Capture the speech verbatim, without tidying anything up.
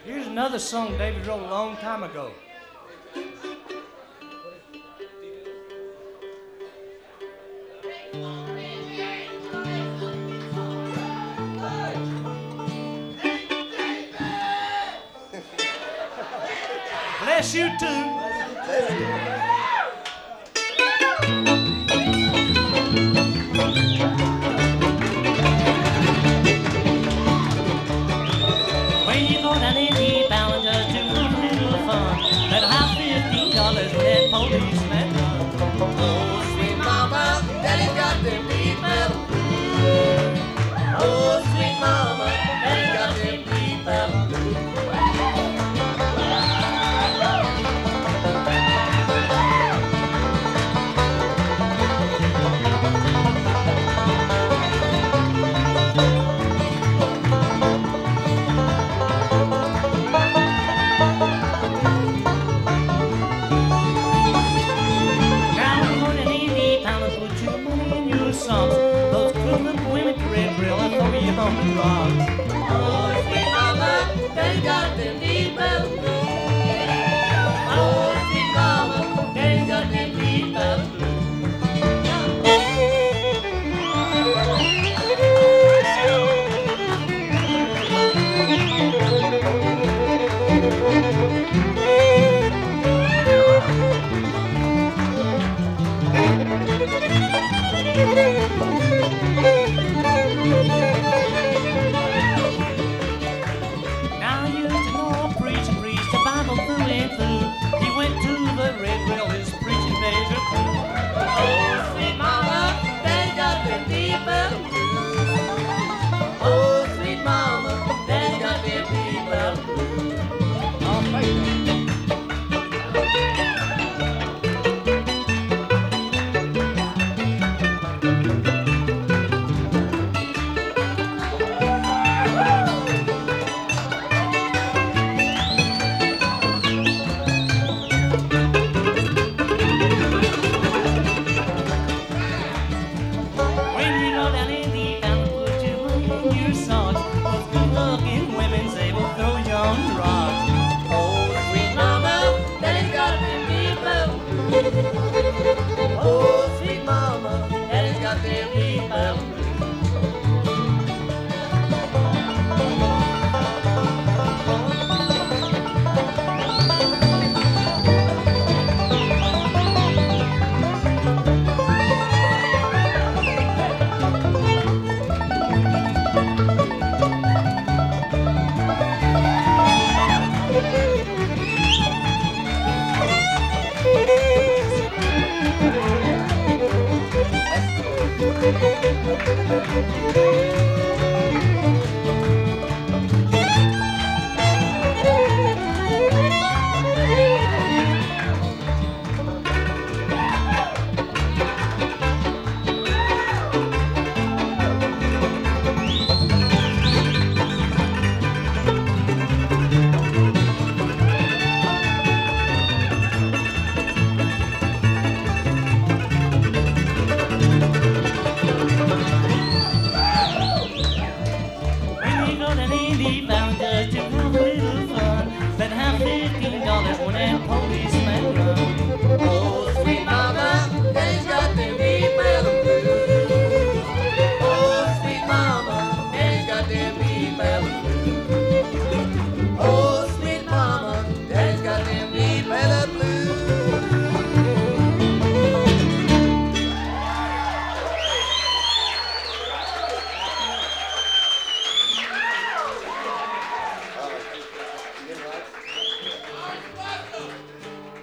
Here's another song David wrote a long time ago. Bless you too. When you go down in deep bound just to have a little fun, better have fifteen dollars when that policeman runs. Oh, sweet mama, daddy's got them deep metal blues. Oh, sweet mama, daddy's got them deep metal blues. Those good-looking women to Red Grill and throw you on the rocks. Oh, sweet mama, daddy's got them deep metal blues. Oh, sweet mama, daddy's got them deep metal blues. Now you used to know a preacher preached the Bible through and through. He went to the Red Grill, his preaching days are through. Oh, sweet mama, daddy's got them deep metal blues. Oh, sweet mama, daddy's got them deep metal blues. Oh, thank you. Oh, sweet mama, daddy's got them deep metal blues. When you go to the Indy Bound just to